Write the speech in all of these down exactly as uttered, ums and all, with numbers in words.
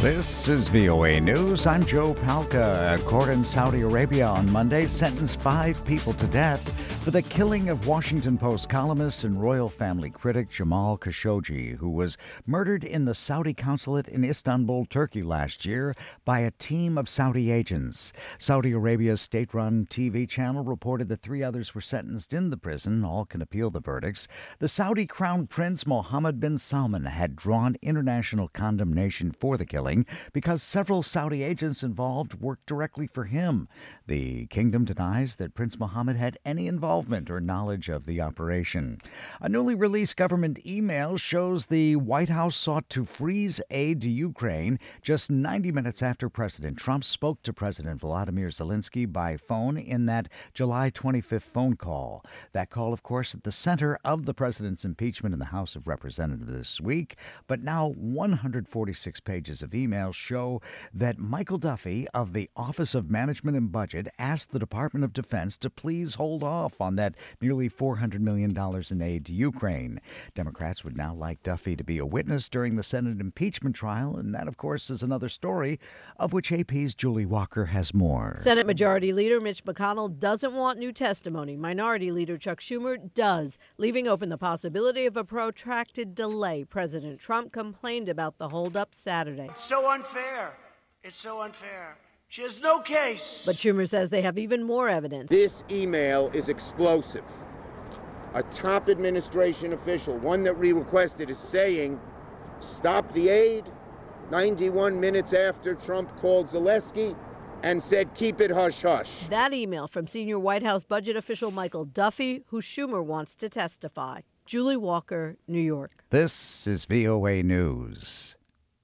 This is V O A News. I'm Joe Palca. A court in Saudi Arabia on Monday sentenced five people to death for the killing of Washington Post columnist and royal family critic Jamal Khashoggi, who was murdered in the Saudi consulate in Istanbul, Turkey last year by a team of Saudi agents. Saudi Arabia's state-run T V channel reported that three others were sentenced in the prison. All can appeal the verdicts. The Saudi Crown Prince Mohammed bin Salman had drawn international condemnation for the killing because several Saudi agents involved worked directly for him. The kingdom denies that Prince Mohammed had any involvement or knowledge of the operation. A newly released government email shows the White House sought to freeze aid to Ukraine just ninety minutes after President Trump spoke to President Volodymyr Zelensky by phone in that July twenty-fifth phone call. That call, of course, at the center of the president's impeachment in the House of Representatives this week. But now one hundred forty-six pages of emails show that Michael Duffy of the Office of Management and Budget asked the Department of Defense to please hold off on that nearly four hundred million dollars in aid to Ukraine. Democrats would now like Duffy to be a witness during the Senate impeachment trial, and that, of course, is another story of which A P's Julie Walker has more. Senate Majority Leader Mitch McConnell doesn't want new testimony. Minority Leader Chuck Schumer does, leaving open the possibility of a protracted delay. President Trump complained about the holdup Saturday. It's so unfair. It's so unfair. She has no case. But Schumer says they have even more evidence. This email is explosive. A top administration official, one that we requested, is saying, stop the aid ninety-one minutes after Trump called Zelensky and said, keep it hush-hush. That email from senior White House budget official Michael Duffy, who Schumer wants to testify. Julie Walker, New York. This is V O A News.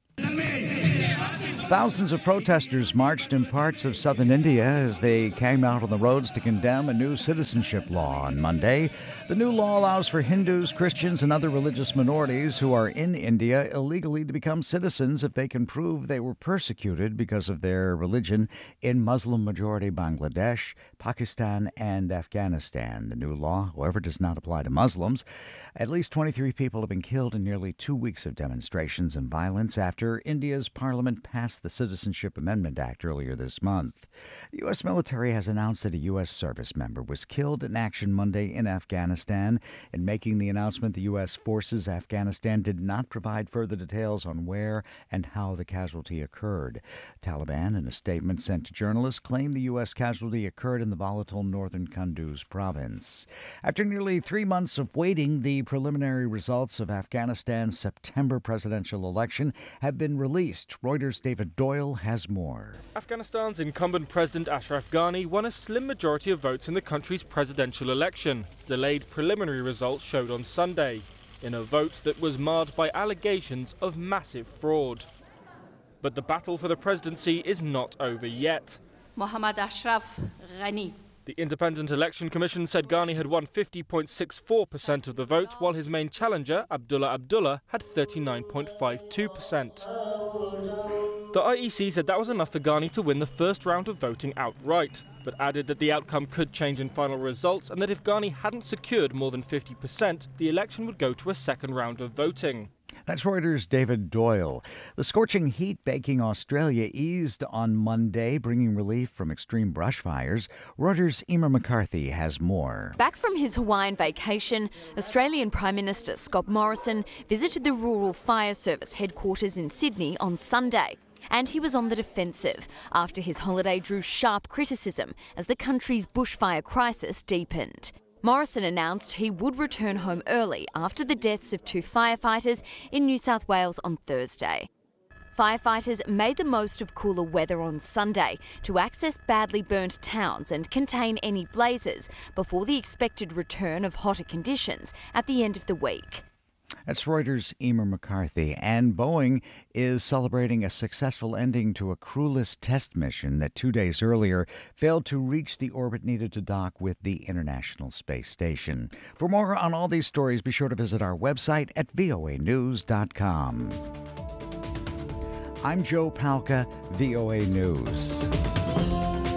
Thousands of protesters marched in parts of southern India as they came out on the roads to condemn a new citizenship law on Monday. The new law allows for Hindus, Christians, and other religious minorities who are in India illegally to become citizens if they can prove they were persecuted because of their religion in Muslim-majority Bangladesh, Pakistan, and Afghanistan. The new law, however, does not apply to Muslims. At least twenty-three people have been killed in nearly two weeks of demonstrations and violence after India's parliament passed the Citizenship Amendment Act earlier this month. The U S military has announced that a U S service member was killed in action Monday in Afghanistan. In making the announcement, the U S forces Afghanistan did not provide further details on where and how the casualty occurred. Taliban, in a statement sent to journalists, claimed the U S casualty occurred in the volatile northern Kunduz province. After nearly three months of waiting, the preliminary results of Afghanistan's September presidential election have been released. Reuters' David Doyle has more. Afghanistan's incumbent President Ashraf Ghani won a slim majority of votes in the country's presidential election. Delayed preliminary results showed on Sunday, in a vote that was marred by allegations of massive fraud. But the battle for the presidency is not over yet. Mohammad Ashraf Ghani. The Independent Election Commission said Ghani had won fifty point six four percent of the vote, while his main challenger, Abdullah Abdullah, had thirty-nine point five two percent. The I E C said that was enough for Ghani to win the first round of voting outright, but added that the outcome could change in final results and that if Ghani hadn't secured more than fifty percent, the election would go to a second round of voting. That's Reuters' David Doyle. The scorching heat baking Australia eased on Monday, bringing relief from extreme brush fires. Reuters' Emer McCarthy has more. Back from his Hawaiian vacation, Australian Prime Minister Scott Morrison visited the Rural Fire Service headquarters in Sydney on Sunday. And he was on the defensive after his holiday drew sharp criticism as the country's bushfire crisis deepened. Morrison announced he would return home early after the deaths of two firefighters in New South Wales on Thursday. Firefighters made the most of cooler weather on Sunday to access badly burnt towns and contain any blazes before the expected return of hotter conditions at the end of the week. That's Reuters' Emer McCarthy. And Boeing is celebrating a successful ending to a crewless test mission that two days earlier failed to reach the orbit needed to dock with the International Space Station. For more on all these stories, be sure to visit our website at V O A news dot com. I'm Joe Palca, V O A News.